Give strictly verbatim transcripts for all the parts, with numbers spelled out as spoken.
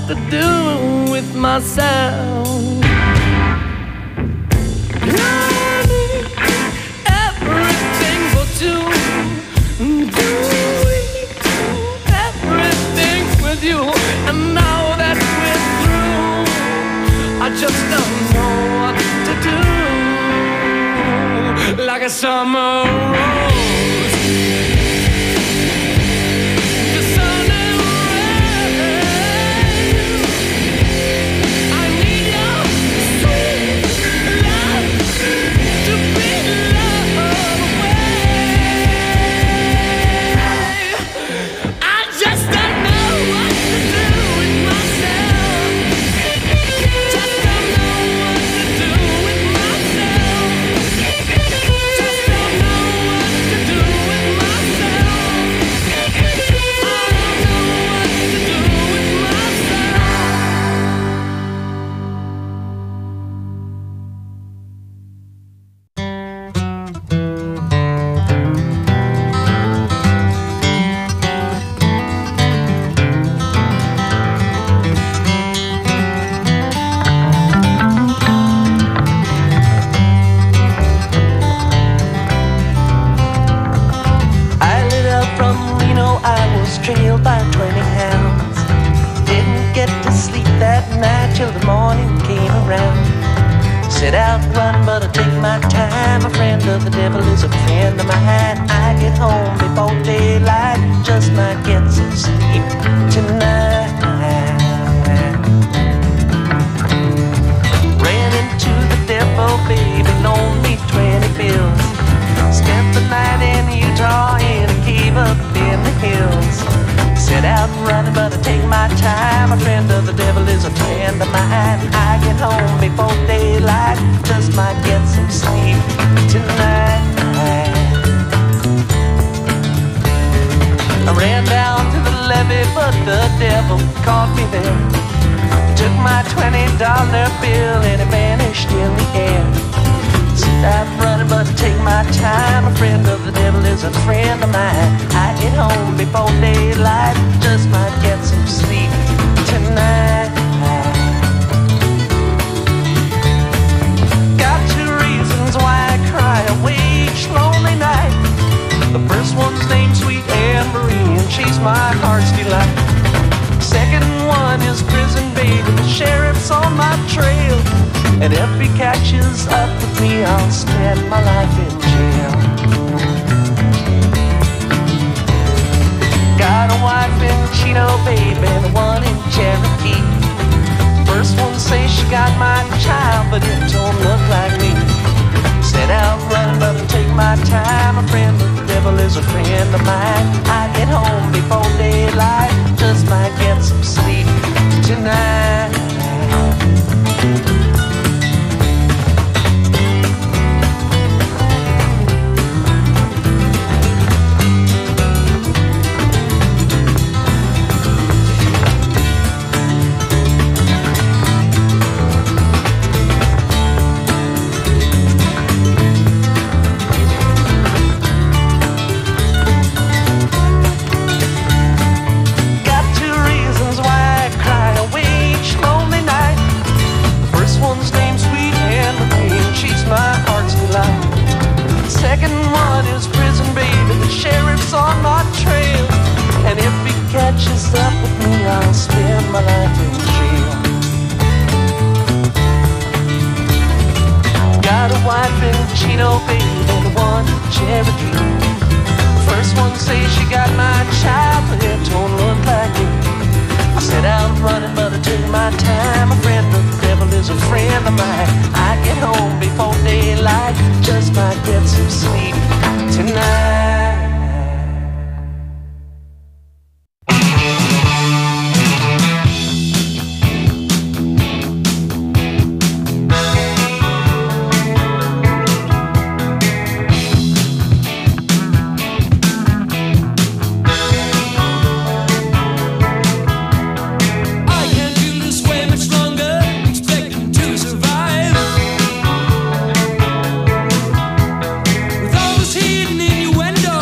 to do with myself. I need everything but you. Do everything with you. And now that we're through, I just don't know what to do. Like a summer rose. Trailed by twenty hounds. Didn't get to sleep that night till the morning came around. Set out run, but I take my time. A friend of the devil is a friend of mine. I get home before daylight, just might get some sleep tonight. Ran into the devil, baby, loaned me twenty bills. Spent the night in Utah in a cave up in the hills. Set out running, but I take my time. A friend of the devil is a friend of mine. I get home before daylight, just might get some sleep tonight. I ran down to the levee, but the devil caught me there. Took my twenty dollar bill and it vanished in the air. Set out running, but I take my time. A friend of the devil is a friend of mine. I get home before daylight, just might get some sleep tonight. Got two reasons why I cry away each lonely night. The first one's named Sweet Anne Marie, and she's my heart's delight. Second one is prison baby, the sheriff's on my trail. And if he catches up with me, I'll spend my life in jail. Got a wife in Chino, baby, and one in Cherokee. First one says she got my child, but it don't look like me. Set out running, but I take my time. A friend of the devil is a friend of mine. I get home before daylight, just might get some sleep tonight. With all this heat in your window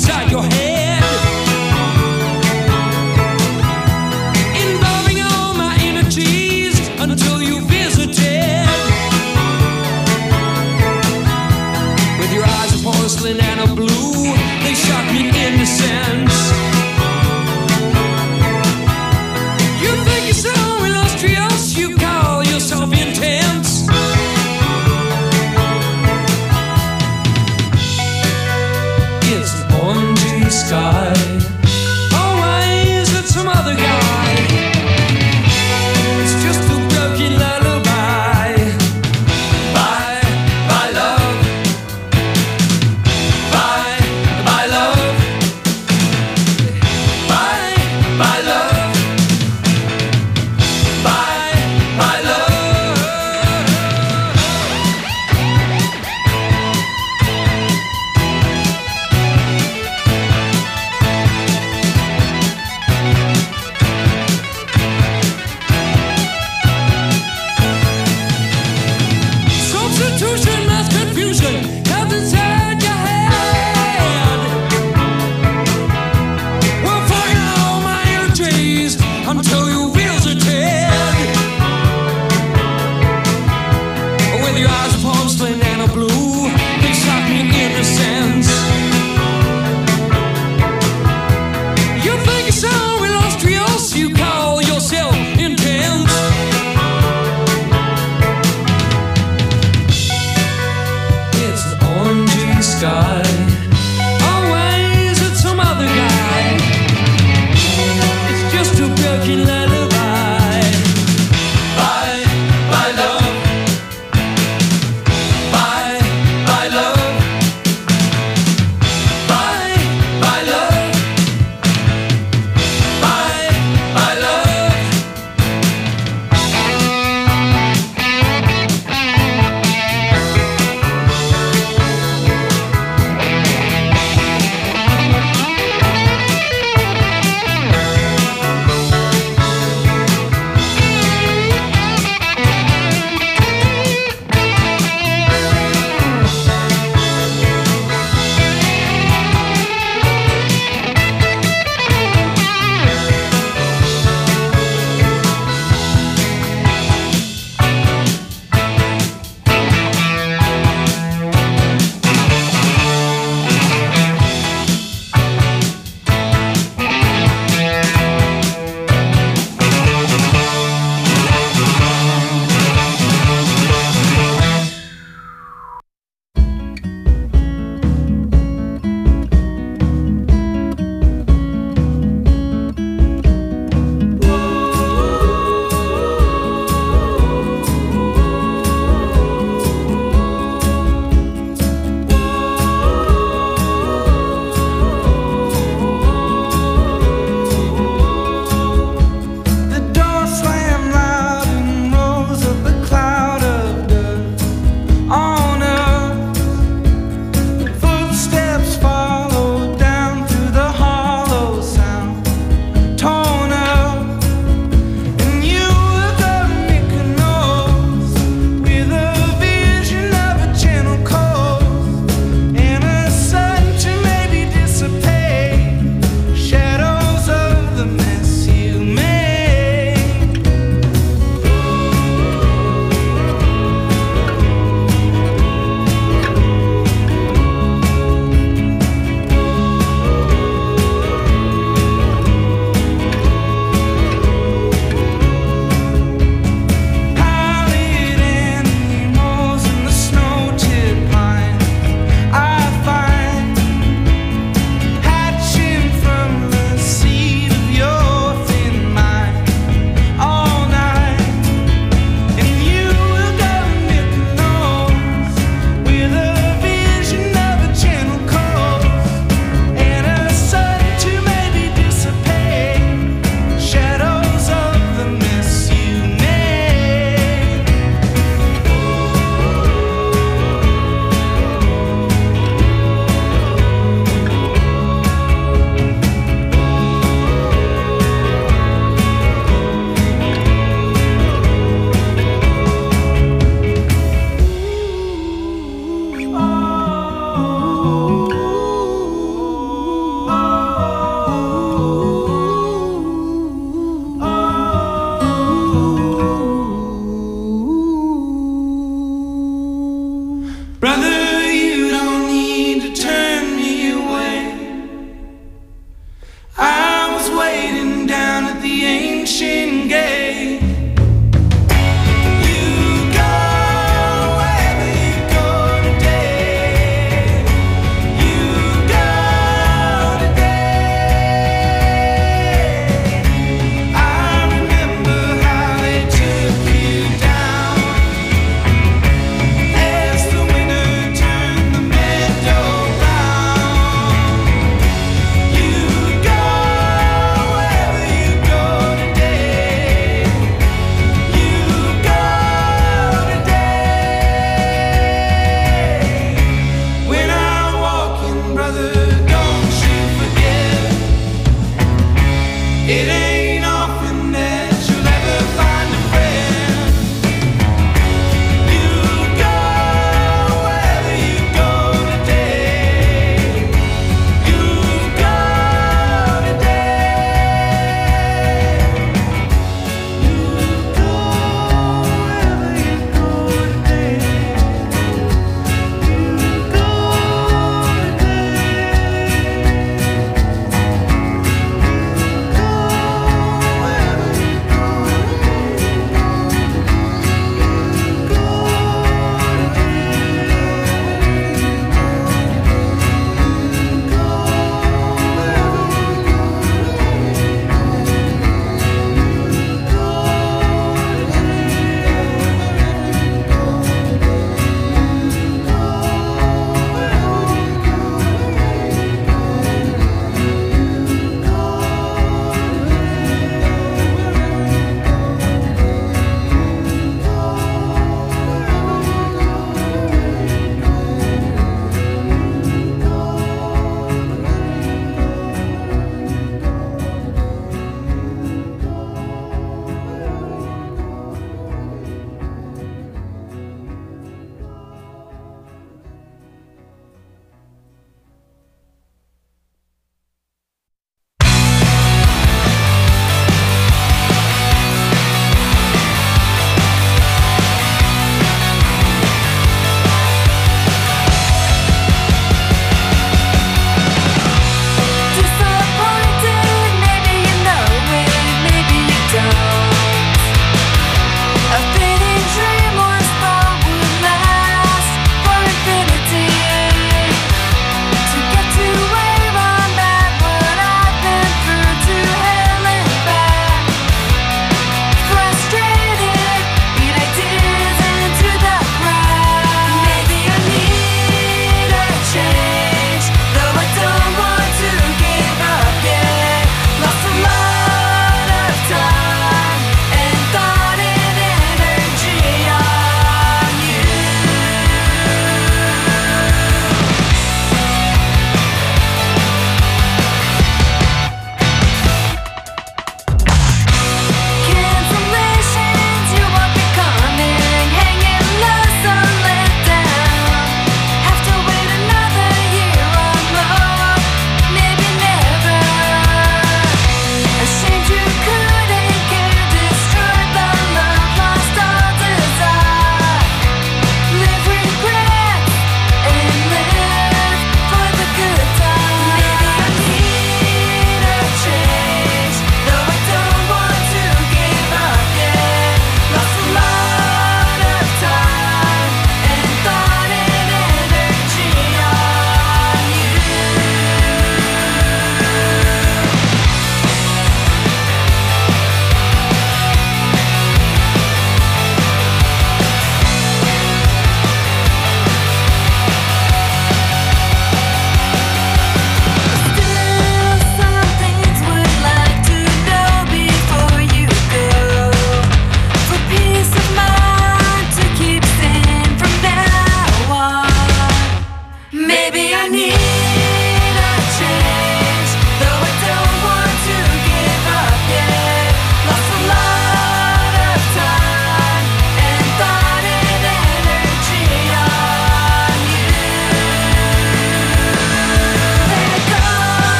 inside your head, involving all my energies until you visited. With your eyes of porcelain and a blue, they shock me into sense. You think you're so illustrious, you call yourself intense. It's an orangey sky. Oh, why is it some other guy? It's just a broken lullaby. Bye, bye love. Bye, bye love. Bye, bye love. Bye, bye love.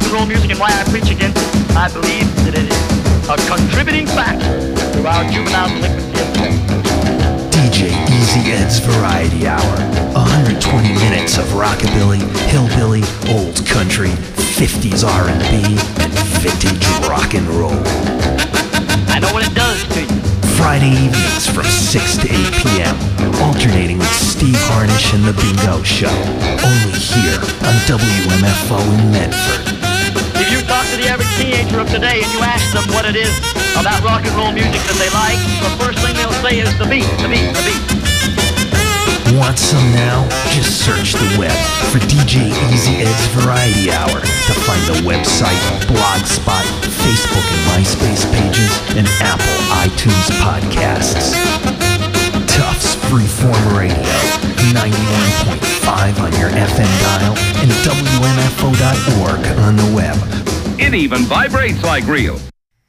and roll music and why I preach against it. I believe that it is a contributing factor to our juvenile delinquency. D J Easy Ed's Variety Hour. one hundred twenty minutes of rockabilly, hillbilly, old country, fifties R and B, and vintage rock and roll. I know what it does to you. Friday evenings from six to eight p.m. Alternating with Steve Harnish and The Bingo Show. Only here on W M F O in Medford. If you talk to the average teenager of today and you ask them what it is about rock and roll music that they like, the first thing they'll say is the beat, the beat, the beat. Want some now? Just search the web for D J Easy Ed's Variety Hour to find the website, Blogspot, Facebook and MySpace pages, and Apple iTunes podcasts. Tufts Freeform Radio, ninety-one point five on your F M dial, and W M F O dot org on the web. It even vibrates like real.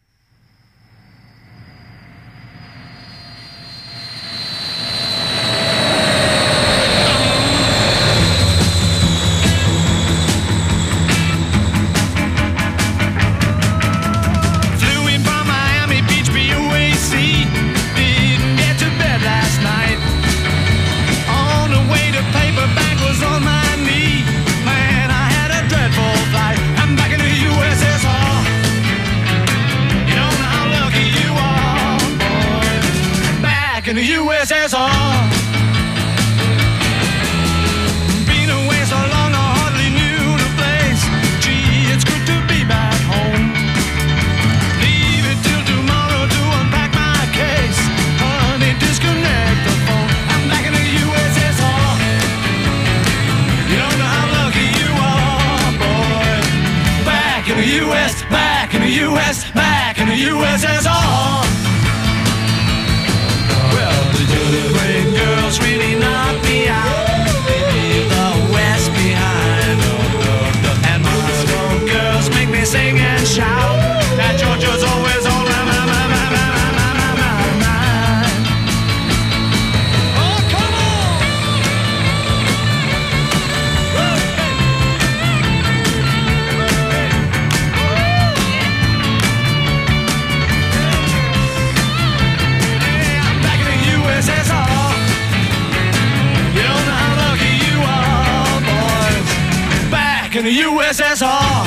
In the U S S R, been away so long I hardly knew the place. Gee, it's good to be back home. Leave it till tomorrow to unpack my case. Honey, disconnect the phone. I'm back in the U S S R. You don't know how lucky you are, boy. Back in the U S, back in the U S, back in the U S S R. The great girls really knock me out. They leave the West behind. And Moscow girls make me sing and shout. That Georgia's always on my, my, my, my, my, my, my, my mind. Oh, come on! Hey, I'm back in the U S S R. In the U S S R.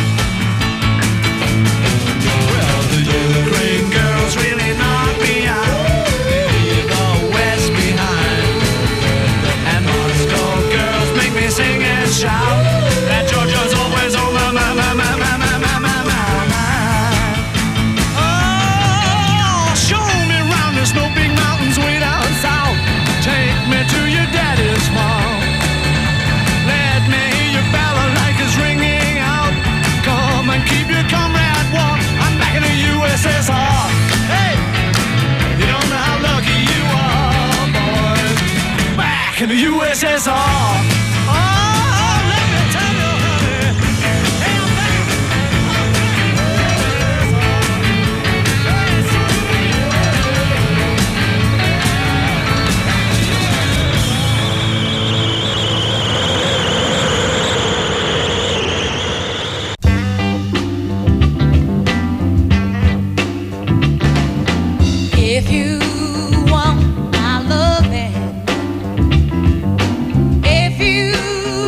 Well, the Ukraine girls really knock me out. They leave the West behind. And Moscow girls make me sing and shout. That Georgia's always on my, my, my, my, my, my, my, my, my mind. Oh, show me round the snow big mountains way down south. Take me to your daddy's farm. Let me hear your balalaikas ringing out. Come and keep your comrade warm. I'm back in the U S S R. Hey, you don't know how lucky you are, boy. Back in the U S S R. Oh, let me tell you, honey. Hey, I'm back. I'm back in the U S S R. If you want my loving, if you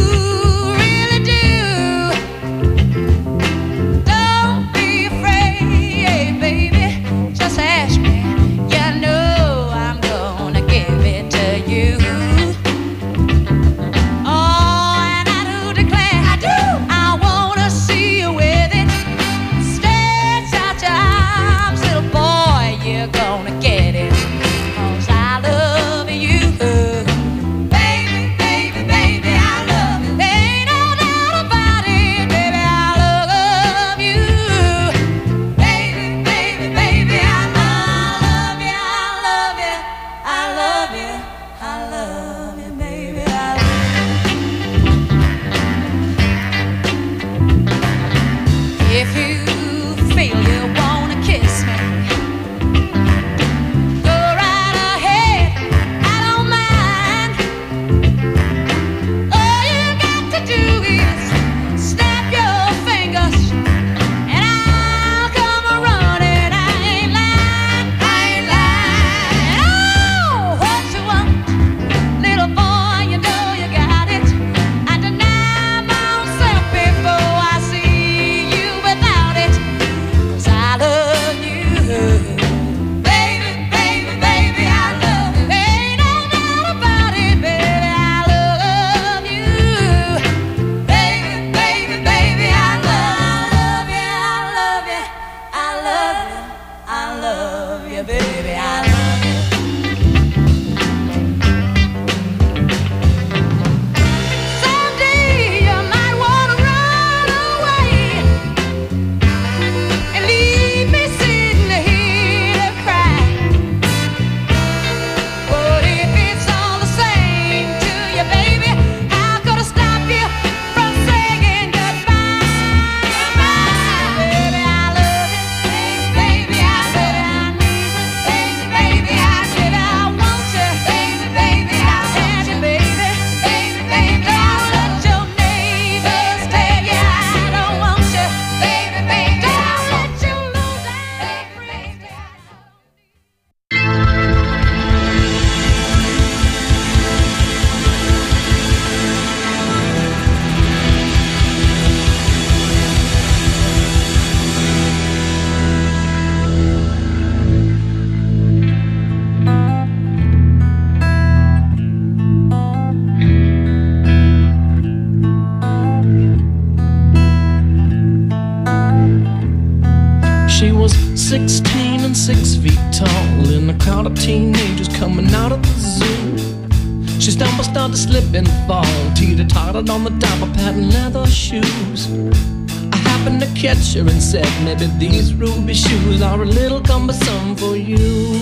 sixteen and six feet tall in a crowd of teenagers coming out of the zoo. She stumbled, started to slip and fall, teeter-tottered on the top of patent leather shoes. I happened to catch her and said, maybe these ruby shoes are a little cumbersome for you.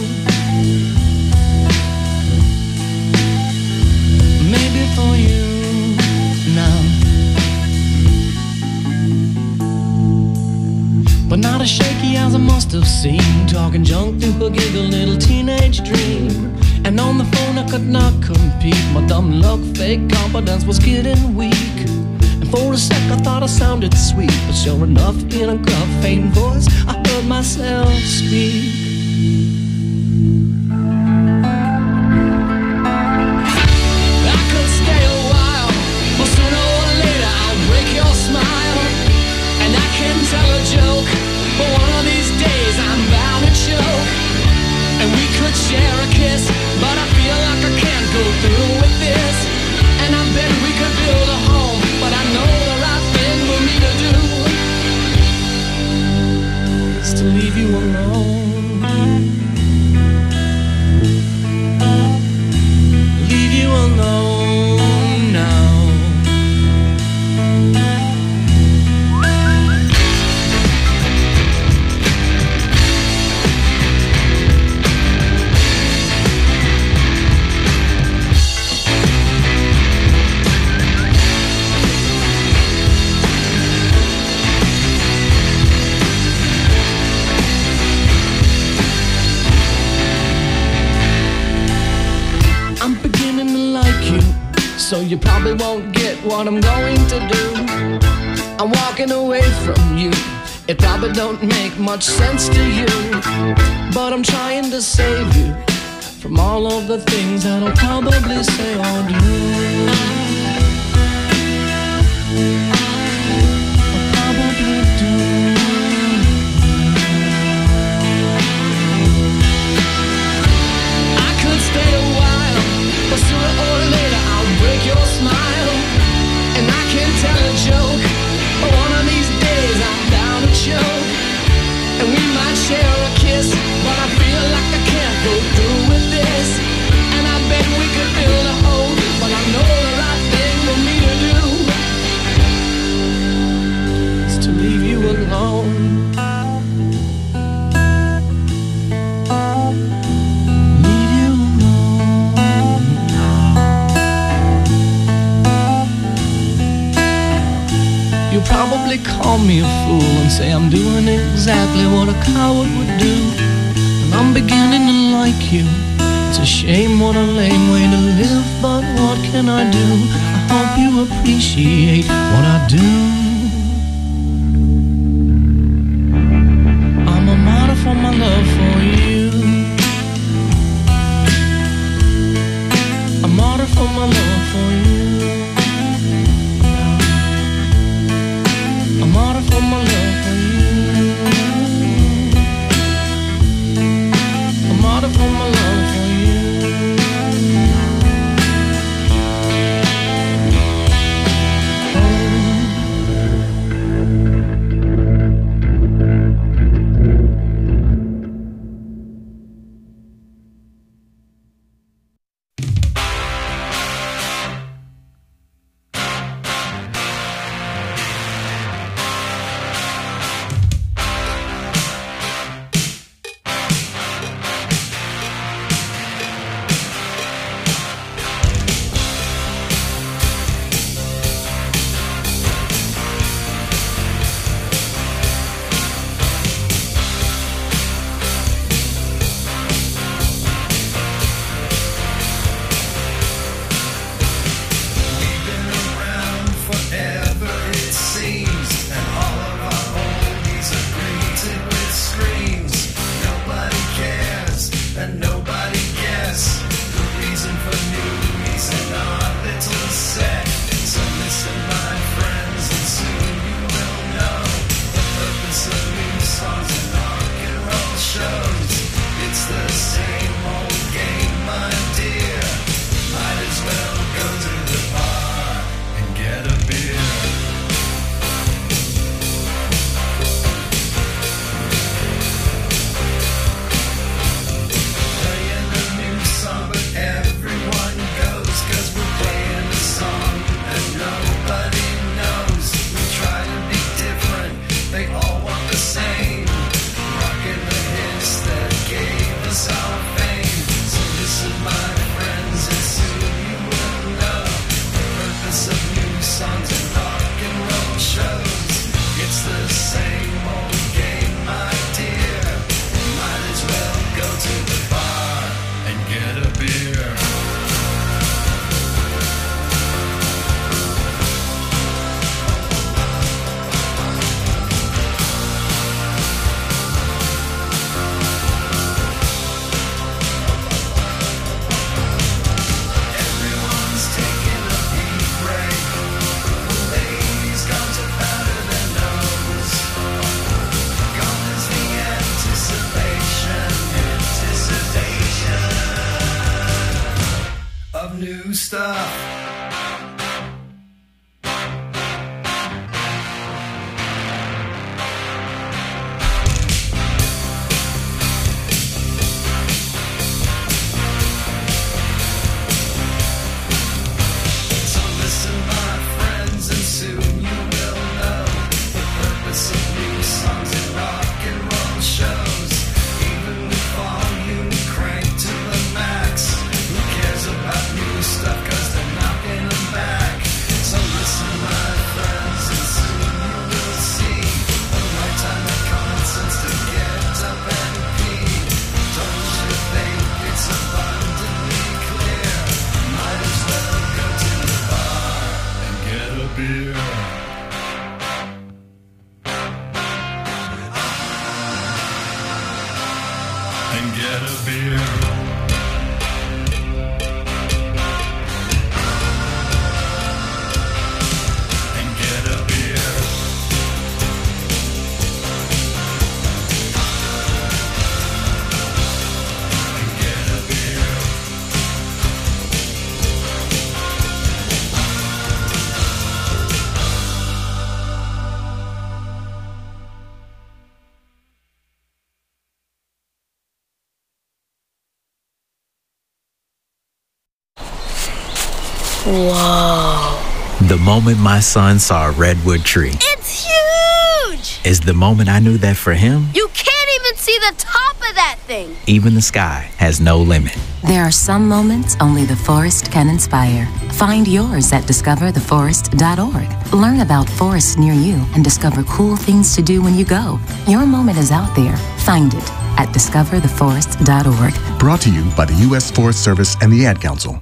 Maybe for you now, but not as shaky as I must have seemed, talking junk to forgive a little teenage dream. And on the phone I could not compete, my dumb luck, fake confidence was getting weak. And for a sec I thought I sounded sweet, but sure enough in a gruff, faint voice I heard myself speak. I could stay a while, but sooner or later I'll break your smile. And I can tell a joke, but one of these days I'm bound to choke. And we could share a kiss, but I feel like I can't go through with this. And I bet we could build a home, but I know the right thing for me to do is to leave you alone. Leave you alone now. So you probably won't get what I'm going to do. I'm walking away from you. It probably don't make much sense to you, but I'm trying to save you from all of the things that I'll probably say or do. I'll probably do. I could stay a while, but sooner or later I'll break your smile. And I can tell a joke, but one of these days I'm bound to choke. And we might share a kiss, but I feel like I can't go through with this. And I bet we could build a home, but I know the right thing for me to do is to leave you alone. You'll probably call me a fool and say I'm doing exactly what a coward would do. And I'm beginning to like you. It's a shame, what a lame way to live, but what can I do? I hope you appreciate what I do. I'm a martyr for my love for you. A martyr for my love for you. A martyr for my love for you. A martyr for my love for you. Oh, beer. And get a beer. And get a beer. And get a beer. Whoa. The moment my son saw a redwood tree It's huge! is the moment I knew that for him, You can't even see the top of that thing. even the sky has no limit. There are some moments only the forest can inspire. Find yours at discover the forest dot org. Learn about forests near you and discover cool things to do when you go. Your moment is out there. Find it at discover the forest dot org. Brought to you by the U S Forest Service and the Ad Council.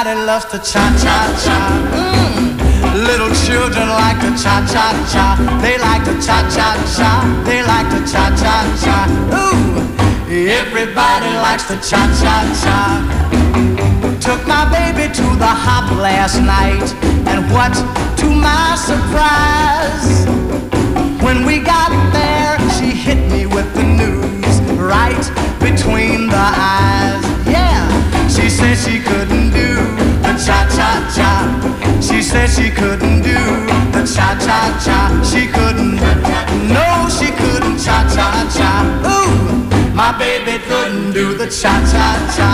Everybody loves to cha-cha-cha. Mm. Little children like to cha-cha-cha. They like to cha-cha-cha. They like to cha-cha-cha. Ooh, everybody likes to cha-cha-cha. Took my baby to the hop last night, and what to my surprise, when we got there, she hit me with the news right between the eyes. Yeah, she said she couldn't do the cha-cha-cha. She said she couldn't do the cha-cha-cha. She couldn't, no, she couldn't cha-cha-cha. Ooh, my baby couldn't do the cha-cha-cha.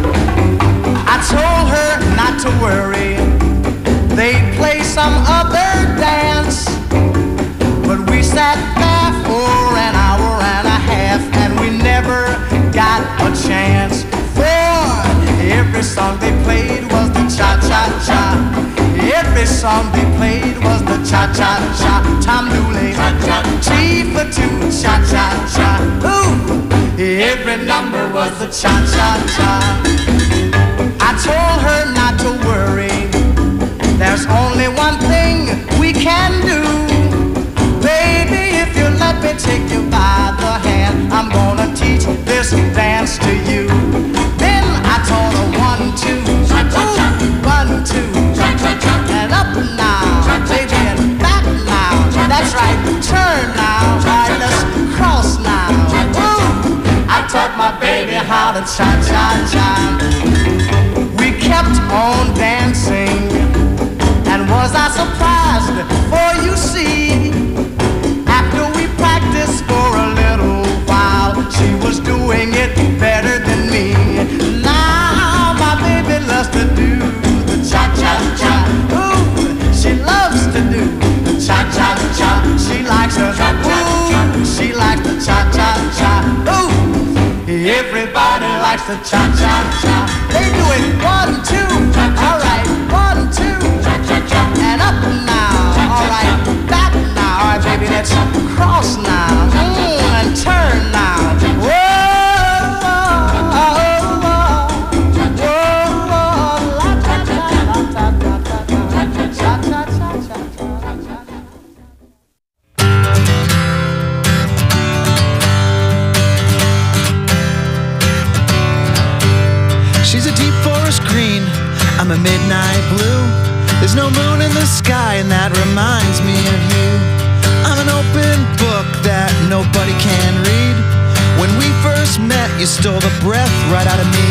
I told her not to worry, they'd play some other dance. But we sat there for an hour and a half, and we never got a chance. For every song they played was the cha-cha-cha. Every song they played was the cha-cha-cha. Tom Dooley, T for two, cha-cha-cha. Ooh, every number was the cha-cha-cha. I told her not to worry, there's only one thing we can do. Baby, if you let me take you by the hand, I'm gonna teach this dance to you. Then I taught her one, two, ooh, one, two, and up now, baby, and back now. That's right, turn now, right, let's cross now. Ooh, I taught my baby how to cha-cha-cha. We kept on dancing, and was I surprised? For you see, after we practiced for a little while, she was doing it better than me. Now my baby loves to do the cha-cha-cha. Ooh, she loves to do the cha-cha-cha. She likes her, ooh, she likes the cha-cha-cha. Ooh, everybody likes the cha-cha-cha. They do it one, two, all right, one, two, and up now, all right, back now, all right, baby, let's cross now, mm, and turn now. Whoa, whoa, whoa, whoa, la ta ta la ta ta ta ta cha cha cha cha cha. She's a deep forest green, I'm a midnight blue. There's no moon in the sky and that reminds me of you. I'm an open book that nobody can read. When we first met, you stole the breath right out of me.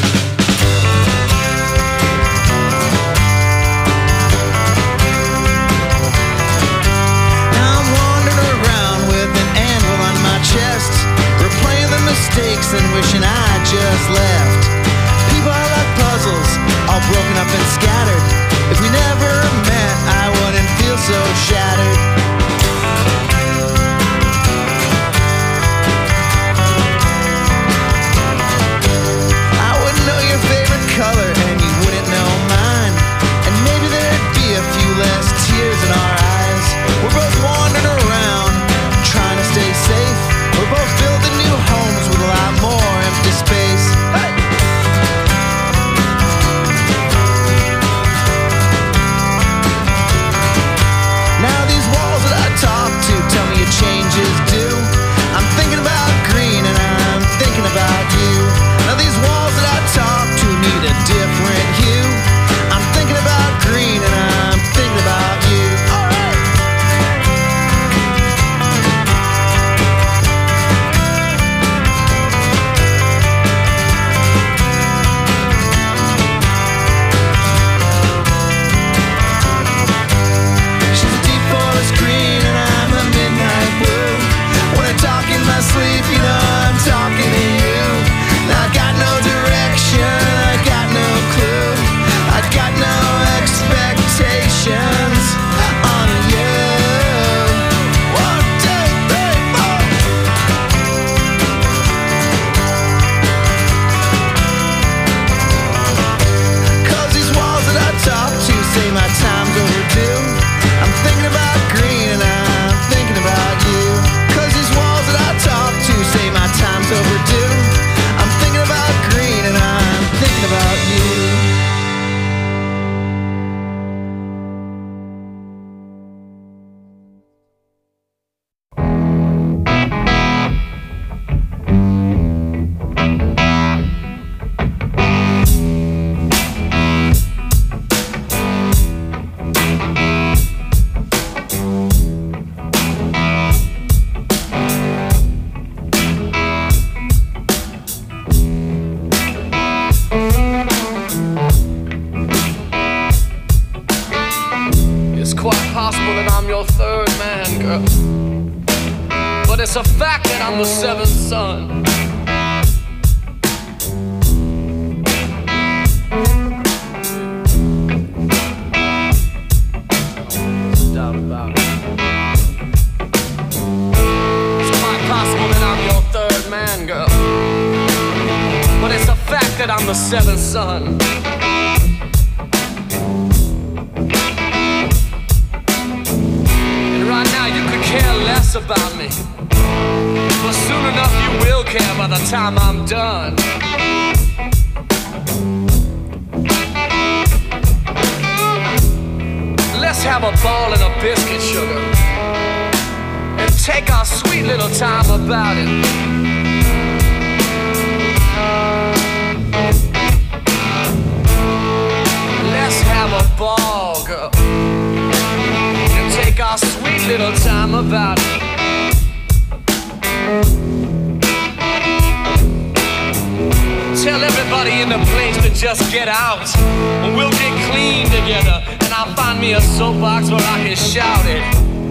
Now I'm wandering around with an anvil on my chest, replaying the mistakes and wishing I just left. People are like puzzles, all broken up and scattered. If we never met, I wouldn't feel so shattered. I wouldn't know quite possible that I'm your third man, girl. But it's a fact that I'm the seventh son. No doubt about it. It's quite possible that I'm your third man, girl. But it's a fact that I'm the seventh son. Care less about me, but soon enough you will care by the time I'm done. Let's have a ball and a biscuit, sugar, and take our sweet little time about it. Let's have a ball, girl, take our sweet little time about it. Tell everybody in the place to just get out, and we'll get clean together, and I'll find me a soapbox where I can shout it.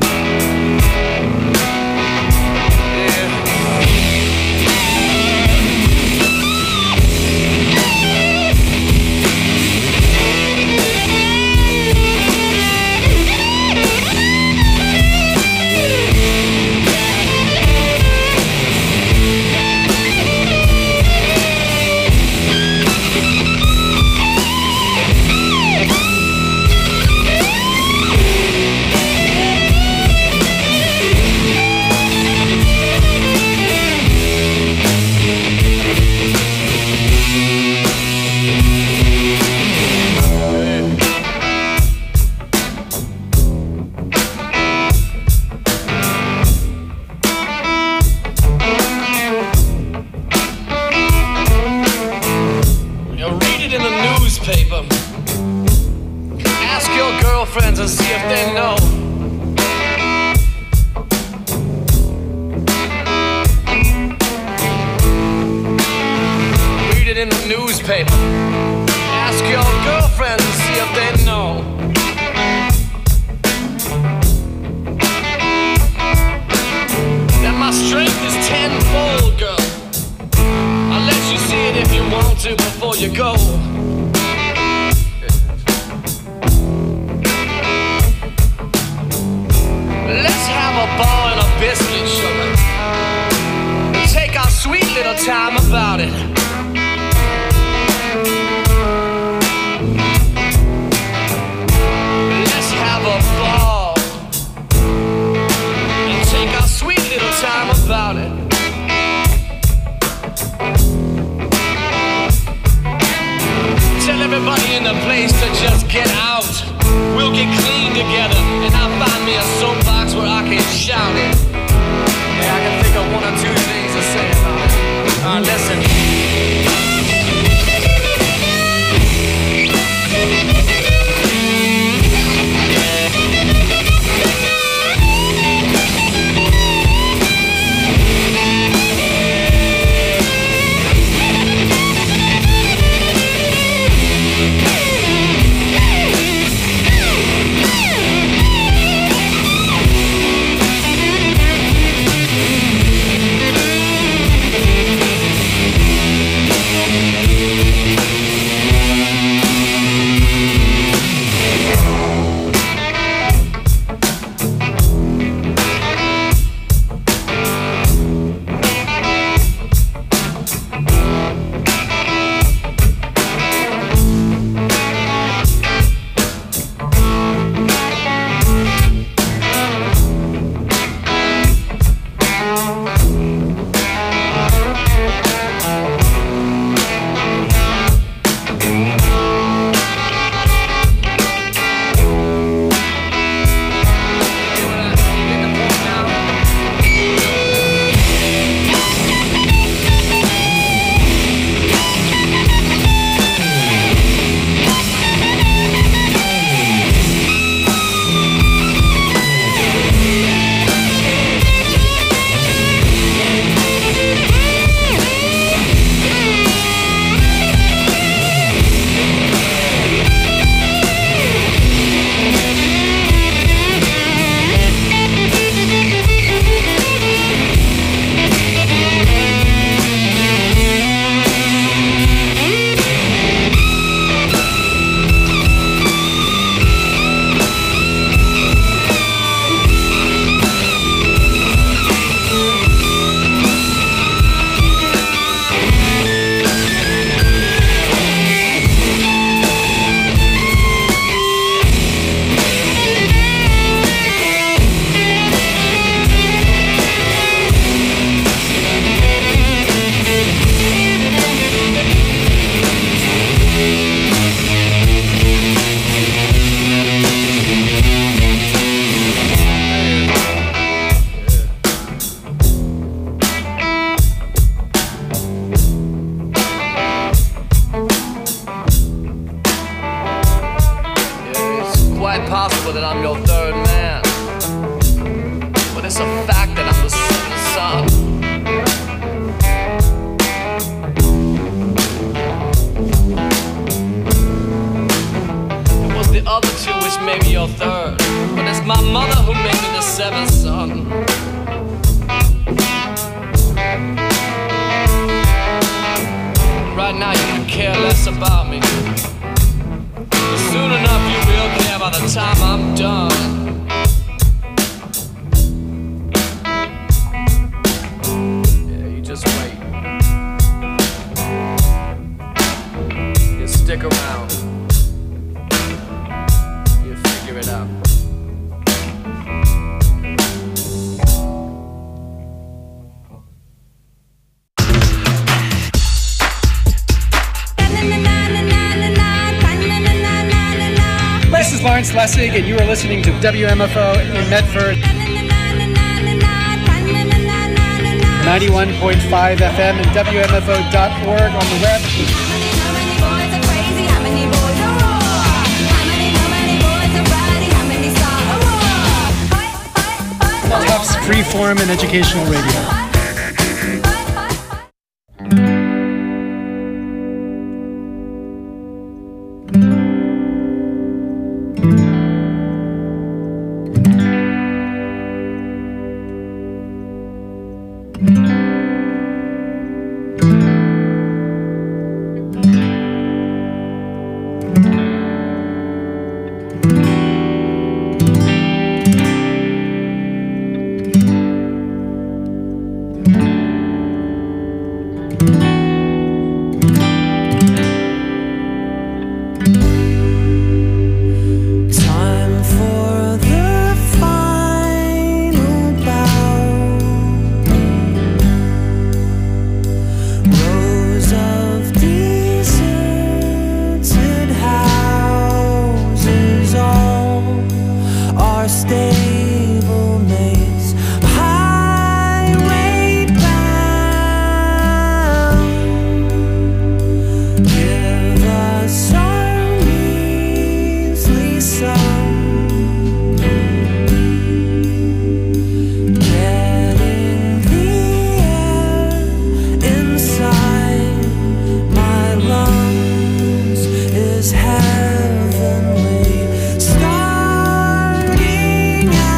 And see if they know. Read it in the newspaper. Ask your girlfriends and see if they know. That my strength is tenfold, girl. I'll let you see it if you want to before you go. Let's have a ball and a biscuit, sugar. Take our sweet little time about it. Let's have a ball and take our sweet little time about it. Tell everybody in the place to just get out. We'll get clean together, and I'll find me a soapbox where I can shout it. Yeah, I can think of one or two things to say about it. Alright, listen. possible that I'm your third man, but it's a fact that I'm the seventh son. It was the other two which made me your third, but it's my mother who made me the seventh son. Right now you can care less about me, but soon enough you will care by the time I'm done. Yeah, you just wait. You stick around. You figure it out. This is Lawrence Lessig, and you are listening to W M F O in Medford. ninety-one point five F M and W M F O dot org on the web. Tufts Freeform and Educational Radio. Heavenly, starting out.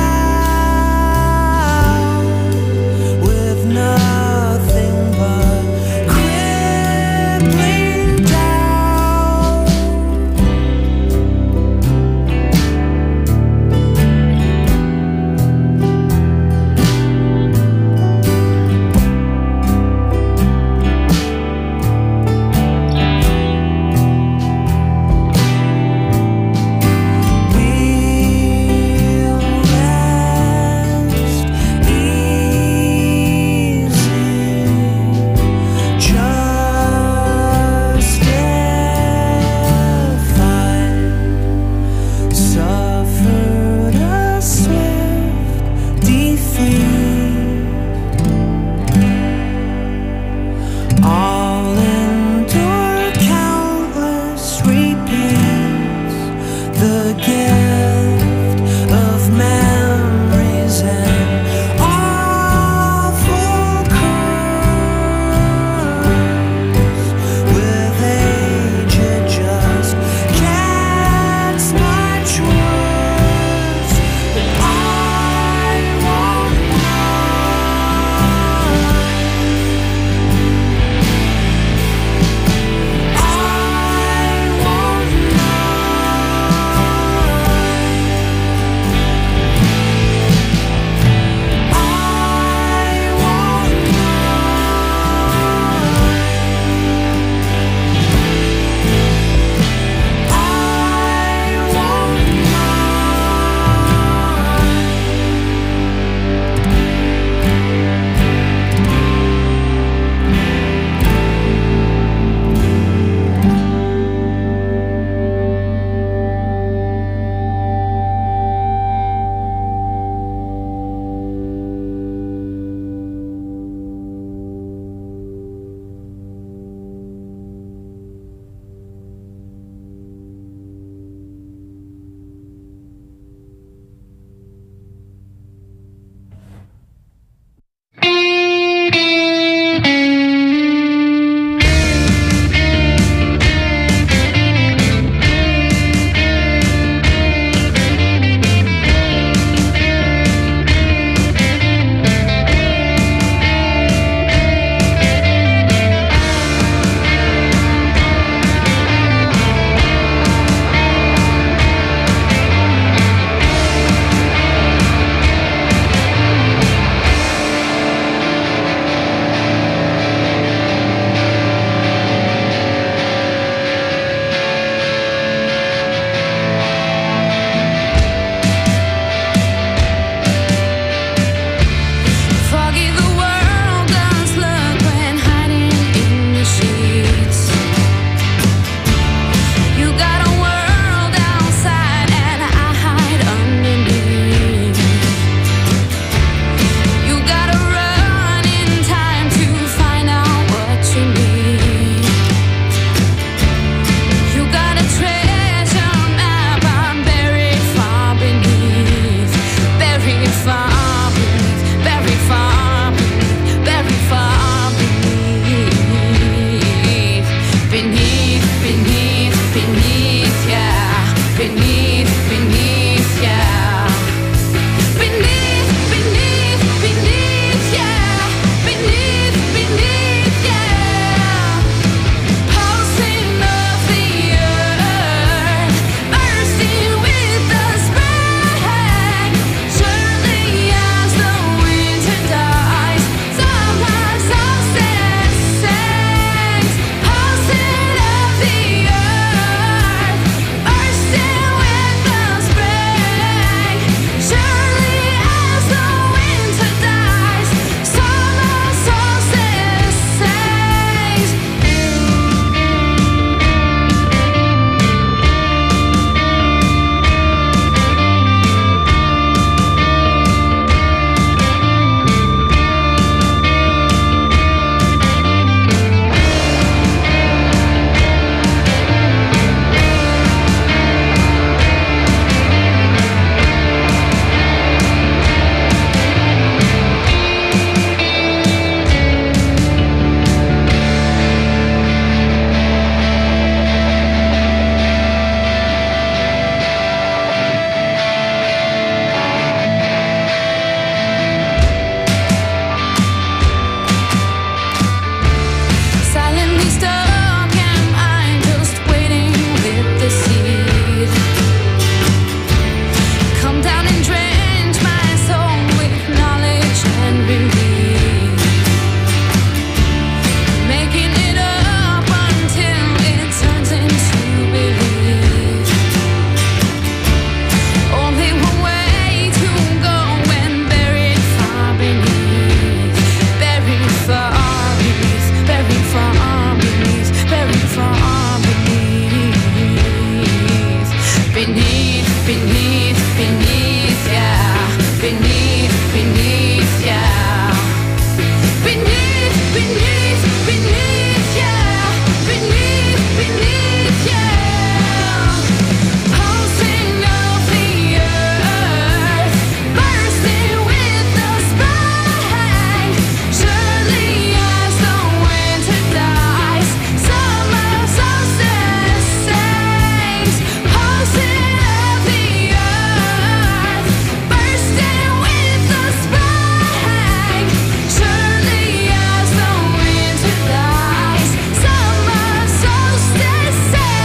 beneath, beneath, yeah. Beneath, beneath, beneath, yeah. Beneath, beneath, yeah. Pulsing of the earth, bursting with the spine. Surely as the winter dies, summer solstice sings. Pulsing of the earth, bursting with the spine. Surely as the winter dies, summer solstice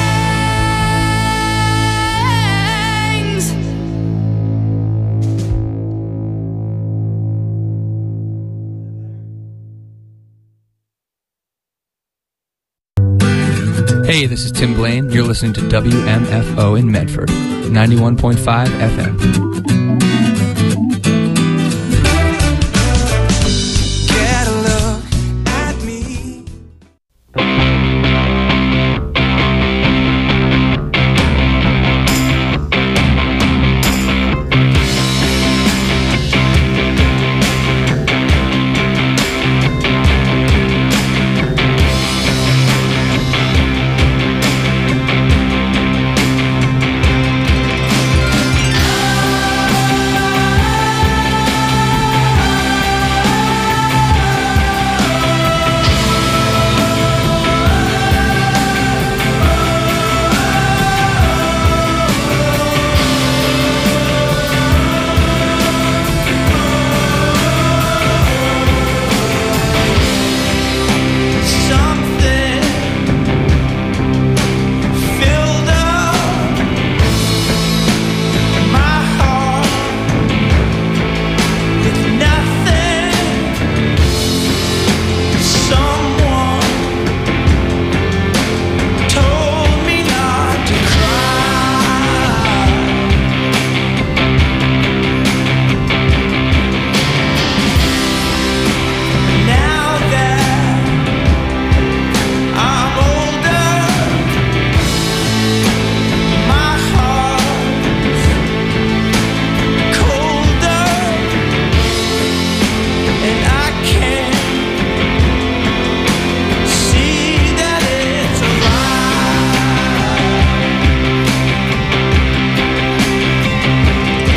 sings. Hey, this is Tim Blaine. You're listening to W M F O in Medford, ninety-one point five F M.